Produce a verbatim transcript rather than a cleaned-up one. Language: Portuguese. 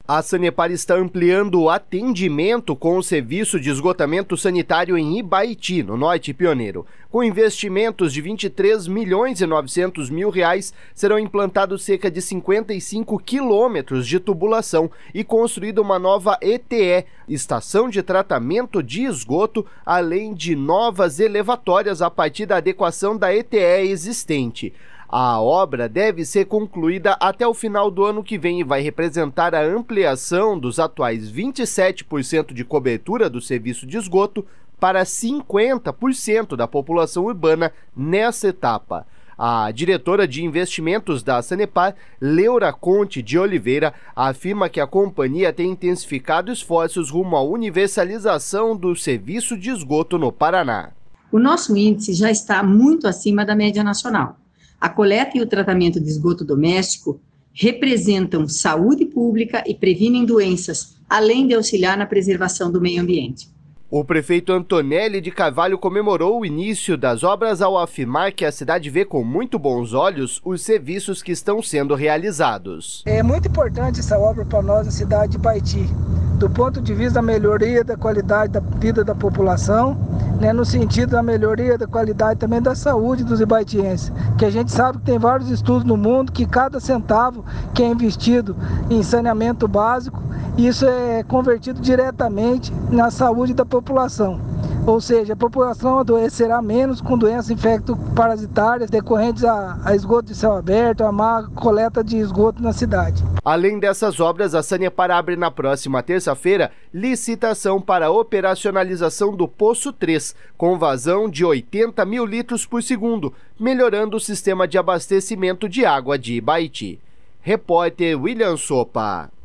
A Sanepar está ampliando o atendimento com o serviço de esgotamento sanitário em Ibaiti, no Norte Pioneiro. Com investimentos de vinte e três milhões e novecentos mil reais, serão implantados cerca de cinquenta e cinco quilômetros de tubulação e construída uma nova E T E, Estação de Tratamento de Esgoto, além de novas elevatórias a partir da adequação da E T E existente. A obra deve ser concluída até o final do ano que vem e vai representar a ampliação dos atuais vinte e sete por cento de cobertura do serviço de esgoto para cinquenta por cento da população urbana nessa etapa. A diretora de investimentos da Sanepar, Leura Conte de Oliveira, afirma que a companhia tem intensificado esforços rumo à universalização do serviço de esgoto no Paraná. O nosso índice já está muito acima da média nacional. A coleta e o tratamento de esgoto doméstico representam saúde pública e previnem doenças, além de auxiliar na preservação do meio ambiente. O prefeito Antonelli de Carvalho comemorou o início das obras ao afirmar que a cidade vê com muito bons olhos os serviços que estão sendo realizados. É muito importante essa obra para nós, a cidade de Ibaiti, do ponto de vista da melhoria da qualidade da vida da população, né, no sentido da melhoria da qualidade também da saúde dos ibaitienses, que a gente sabe que tem vários estudos no mundo que cada centavo que é investido em saneamento básico, isso é convertido diretamente na saúde da população. Ou seja, a população adoecerá menos com doenças infecto-parasitárias decorrentes a, a esgoto de céu aberto, a má coleta de esgoto na cidade. Além dessas obras, a Sanepar abre na próxima terça-feira licitação para a operacionalização do Poço três, com vazão de oitenta mil litros por segundo, melhorando o sistema de abastecimento de água de Ibaiti. Repórter William Sopa.